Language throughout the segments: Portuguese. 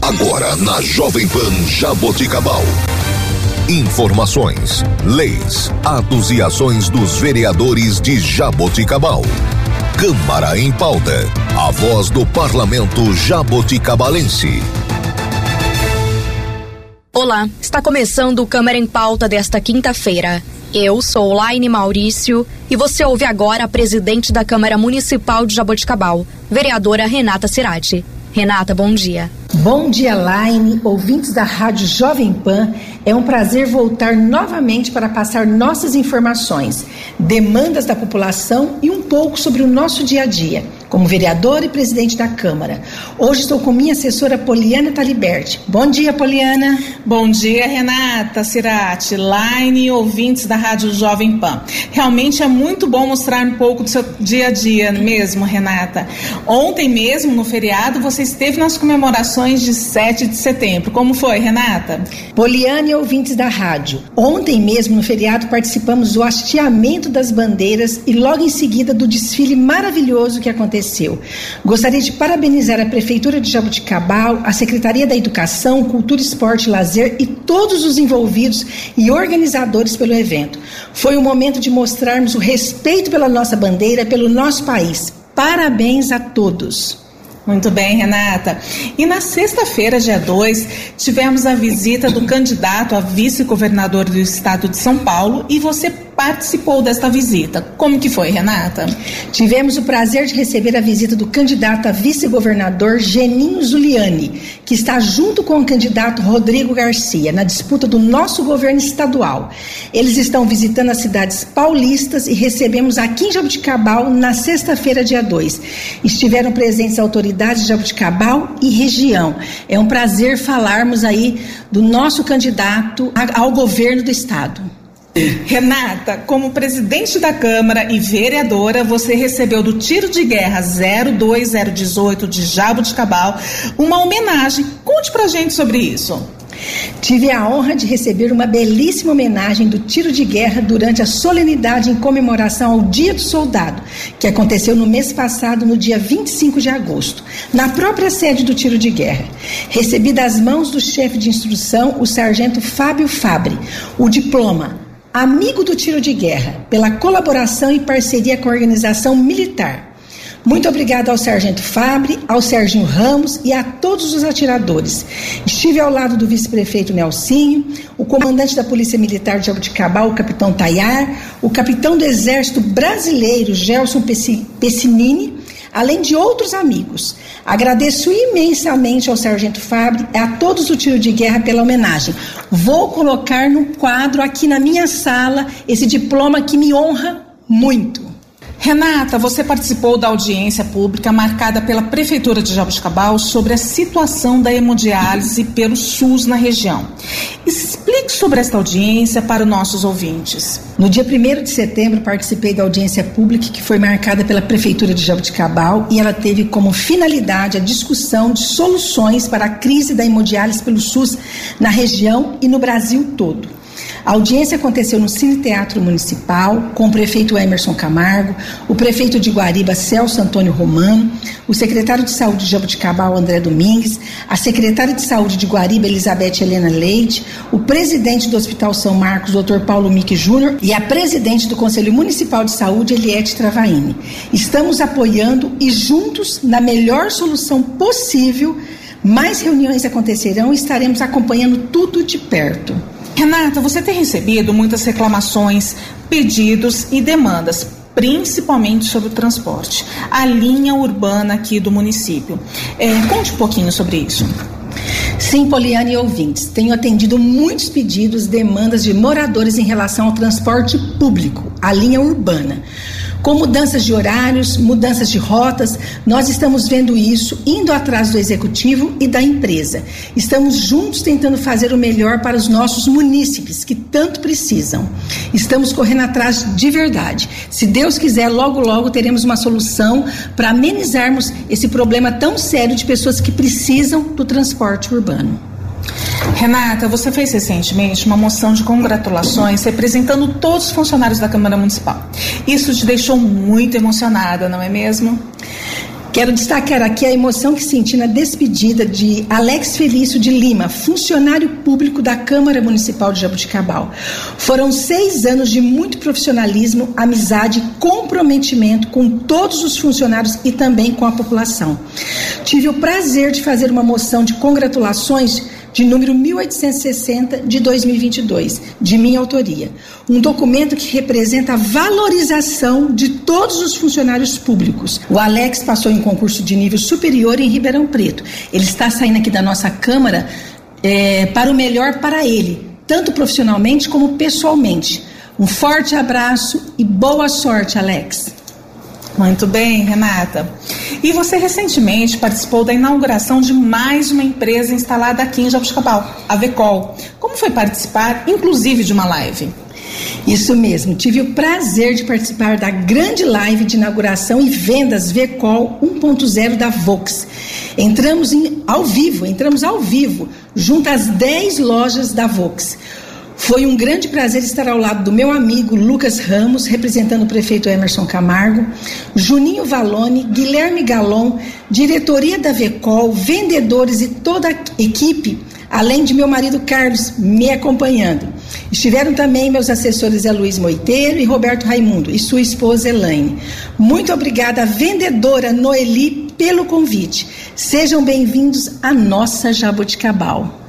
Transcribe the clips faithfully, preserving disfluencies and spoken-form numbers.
Agora na Jovem Pan Jaboticabal. Informações, leis, atos e ações dos vereadores de Jaboticabal. Câmara em Pauta. A voz do parlamento jaboticabalense. Olá, está começando o Câmara em Pauta desta quinta-feira. Eu sou Laine Maurício e você ouve agora a presidente da Câmara Municipal de Jaboticabal, vereadora Renata Cirati. Renata, bom dia. Bom dia, Laine, ouvintes da Rádio Jovem Pan. É um prazer voltar novamente para passar nossas informações, demandas da população e um pouco sobre o nosso dia a dia, como vereadora e presidente da Câmara. Hoje estou com minha assessora Poliana Taliberti. Bom dia, Poliana. Bom dia, Renata Cirati, Laine e ouvintes da Rádio Jovem Pan. Realmente é muito bom mostrar um pouco do seu dia a dia mesmo, Renata. Ontem mesmo, no feriado, você esteve nas comemorações de sete de setembro. Como foi, Renata? Poliana e ouvintes da rádio, ontem mesmo no feriado participamos do hasteamento das bandeiras e logo em seguida do desfile maravilhoso que aconteceu. Gostaria de parabenizar a Prefeitura de Jaboticabal, a Secretaria da Educação, Cultura, Esporte e Lazer e todos os envolvidos e organizadores pelo evento. Foi um momento de mostrarmos o respeito pela nossa bandeira, pelo nosso país. Parabéns a todos. Muito bem, Renata. E na sexta-feira, dia dois, tivemos a visita do candidato a vice-governador do estado de São Paulo e você participou desta visita. Como que foi, Renata? Tivemos o prazer de receber a visita do candidato a vice-governador Geninho Zuliani, que está junto com o candidato Rodrigo Garcia na disputa do nosso governo estadual. Eles estão visitando as cidades paulistas e recebemos aqui em Jaboticabal na sexta-feira, dia dois. Estiveram presentes autoridades de Jaboticabal e região. É um prazer falarmos aí do nosso candidato ao governo do estado. Renata, como presidente da Câmara e vereadora, você recebeu do Tiro de Guerra zero dois zero dezoito de Jaboticabal uma homenagem. Conte pra gente sobre isso. Tive a honra de receber uma belíssima homenagem do Tiro de Guerra durante a solenidade em comemoração ao Dia do Soldado, que aconteceu no mês passado, no dia vinte e cinco de agosto, na própria sede do Tiro de Guerra. Recebi das mãos do chefe de instrução, o sargento Fábio Fabre, o diploma Amigo do Tiro de Guerra, pela colaboração e parceria com a organização militar. Muito obrigado ao sargento Fabre, ao Serginho Ramos e a todos os atiradores. Estive ao lado do vice-prefeito Nelsinho, o comandante da Polícia Militar de Jaboticabal, o capitão Tayar, o capitão do Exército Brasileiro, Gelson Pessinini, além de outros amigos. Agradeço imensamente ao sargento Fabre e a todos do Tiro de Guerra pela homenagem. Vou colocar no quadro aqui na minha sala esse diploma que me honra muito. Renata, você participou da audiência pública marcada pela Prefeitura de Jaboticabal sobre a situação da hemodiálise pelo SUS na região. Explique sobre esta audiência para os nossos ouvintes. No dia primeiro de setembro, participei da audiência pública que foi marcada pela Prefeitura de Jaboticabal e ela teve como finalidade a discussão de soluções para a crise da hemodiálise pelo SUS na região e no Brasil todo. A audiência aconteceu no Cine Teatro Municipal, com o prefeito Emerson Camargo, o prefeito de Guariba, Celso Antônio Romano, o secretário de Saúde de Jaboticabal, André Domingues, a secretária de Saúde de Guariba, Elizabeth Helena Leite, o presidente do Hospital São Marcos, doutor Paulo Mick Júnior, e a presidente do Conselho Municipal de Saúde, Eliette Travaini. Estamos apoiando e juntos, na melhor solução possível, mais reuniões acontecerão e estaremos acompanhando tudo de perto. Renata, você tem recebido muitas reclamações, pedidos e demandas, principalmente sobre o transporte, a linha urbana aqui do município. É, conte um pouquinho sobre isso. Sim, Poliana e ouvintes, tenho atendido muitos pedidos, demandas de moradores em relação ao transporte público, a linha urbana. Com mudanças de horários, mudanças de rotas, nós estamos vendo isso, indo atrás do executivo e da empresa. Estamos juntos tentando fazer o melhor para os nossos munícipes, que tanto precisam. Estamos correndo atrás de verdade. Se Deus quiser, logo, logo teremos uma solução para amenizarmos esse problema tão sério de pessoas que precisam do transporte urbano. Renata, você fez recentemente uma moção de congratulações representando todos os funcionários da Câmara Municipal. Isso te deixou muito emocionada, não é mesmo? Quero destacar aqui a emoção que senti na despedida de Alex Felício de Lima, funcionário público da Câmara Municipal de Jaboticabal. Foram seis anos de muito profissionalismo, amizade, comprometimento com todos os funcionários e também com a população. Tive o prazer de fazer uma moção de congratulações de número mil oitocentos e sessenta de dois mil e vinte e dois, de minha autoria. Um documento que representa a valorização de todos os funcionários públicos. O Alex passou em concurso de nível superior em Ribeirão Preto. Ele está saindo aqui da nossa Câmara é, para o melhor para ele, tanto profissionalmente como pessoalmente. Um forte abraço e boa sorte, Alex. Muito bem, Renata. E você recentemente participou da inauguração de mais uma empresa instalada aqui em Jaboticabal, a Vecol. Como foi participar, inclusive, de uma live? Isso mesmo, tive o prazer de participar da grande live de inauguração e vendas Vecol um ponto zero da Vox. Entramos em, ao vivo, entramos ao vivo, junto às dez lojas da Vox. Foi um grande prazer estar ao lado do meu amigo Lucas Ramos, representando o prefeito Emerson Camargo, Juninho Valone, Guilherme Galon, diretoria da Vecol, vendedores e toda a equipe, além de meu marido Carlos me acompanhando. Estiveram também meus assessores Luiz Moiteiro e Roberto Raimundo e sua esposa Elaine. Muito obrigada, vendedora Noeli, pelo convite. Sejam bem-vindos à nossa Jaboticabal.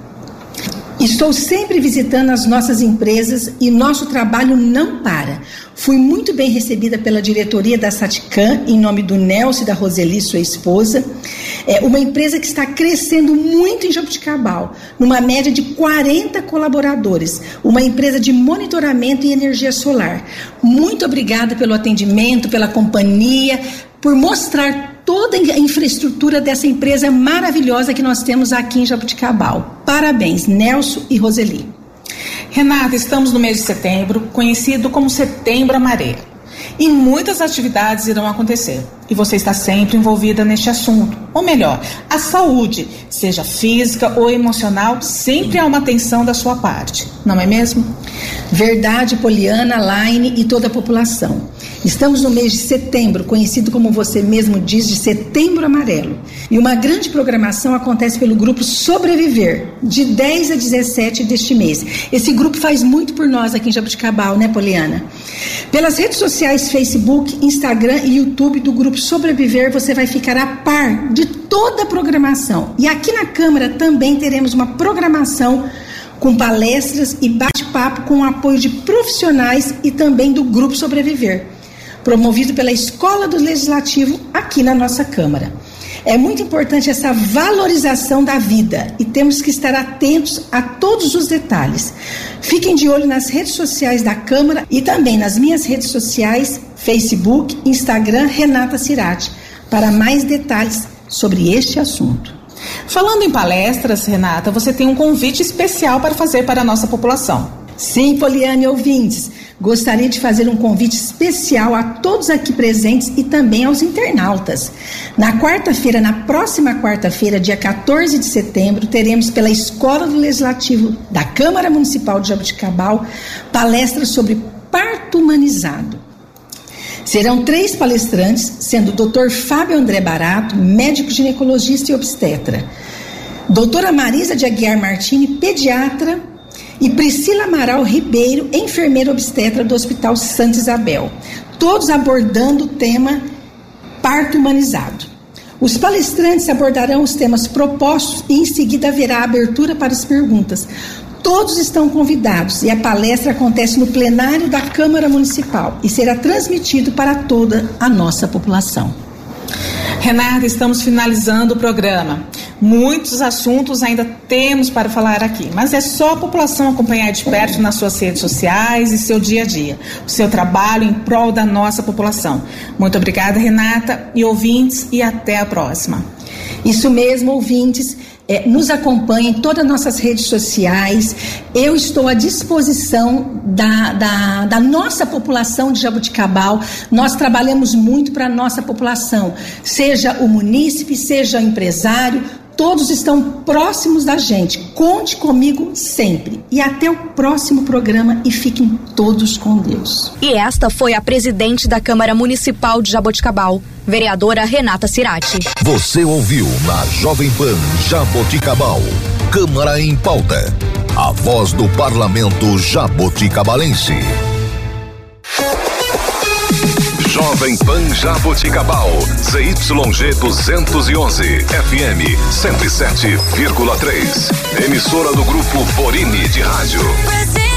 Estou sempre visitando as nossas empresas e nosso trabalho não para. Fui muito bem recebida pela diretoria da Saticam, em nome do Nelson e da Roseli, sua esposa. É uma empresa que está crescendo muito em Jaboticabal, numa média de quarenta colaboradores. Uma empresa de monitoramento e energia solar. Muito obrigada pelo atendimento, pela companhia, por mostrar toda a infraestrutura dessa empresa maravilhosa que nós temos aqui em Jaboticabal. Parabéns, Nelson e Roseli. Renata, estamos no mês de setembro, conhecido como Setembro Amarelo. E muitas atividades irão acontecer. E você está sempre envolvida neste assunto. Ou melhor, a saúde, seja física ou emocional, sempre há uma atenção da sua parte. Não é mesmo? Verdade, Poliana, Laine e toda a população. Estamos no mês de setembro, conhecido como você mesmo diz, de Setembro Amarelo. E uma grande programação acontece pelo grupo Sobreviver, de dez a dezessete deste mês. Esse grupo faz muito por nós aqui em Jaboticabal, né, Poliana? Pelas redes sociais, Facebook, Instagram e YouTube do grupo Sobreviver, você vai ficar a par de toda a programação. E aqui na Câmara também teremos uma programação com palestras e bate-papo com o apoio de profissionais e também do Grupo Sobreviver, promovido pela Escola do Legislativo aqui na nossa Câmara. É muito importante essa valorização da vida e temos que estar atentos a todos os detalhes. Fiquem de olho nas redes sociais da Câmara e também nas minhas redes sociais, Facebook, Instagram, Renata Cirati, para mais detalhes sobre este assunto. Falando em palestras, Renata, você tem um convite especial para fazer para a nossa população. Sim, Poliane, ouvintes, gostaria de fazer um convite especial a todos aqui presentes e também aos internautas. Na quarta-feira, na próxima quarta-feira, dia quatorze de setembro, teremos pela Escola do Legislativo da Câmara Municipal de Jaboticabal palestra sobre parto humanizado. Serão três palestrantes, sendo o doutor Fábio André Barato, médico ginecologista e obstetra, doutora Marisa de Aguiar Martini, pediatra, e Priscila Amaral Ribeiro, enfermeira obstetra do Hospital Santa Isabel, todos abordando o tema parto humanizado. Os palestrantes abordarão os temas propostos e em seguida haverá abertura para as perguntas. Todos estão convidados e a palestra acontece no plenário da Câmara Municipal e será transmitido para toda a nossa população. Renata, estamos finalizando o programa. Muitos assuntos ainda temos para falar aqui, mas é só a população acompanhar de perto nas suas redes sociais e seu dia a dia, o seu trabalho em prol da nossa população. Muito obrigada, Renata, e ouvintes, e até a próxima. Isso mesmo, ouvintes. É, nos acompanhem em todas as nossas redes sociais. Eu estou à disposição da, da, da nossa população de Jaboticabal. Nós trabalhamos muito para a nossa população, seja o munícipe, seja o empresário, Todos estão próximos da gente. Conte comigo sempre. E até o próximo programa e fiquem todos com Deus. E esta foi a presidente da Câmara Municipal de Jaboticabal, vereadora Renata Cirati. Você ouviu na Jovem Pan Jaboticabal, Câmara em Pauta, a voz do parlamento jaboticabalense. Jovem Pan Jaboticabal, Z Y G duzentos e onze, F M cento e sete vírgula três. Emissora do Grupo Borini de Rádio.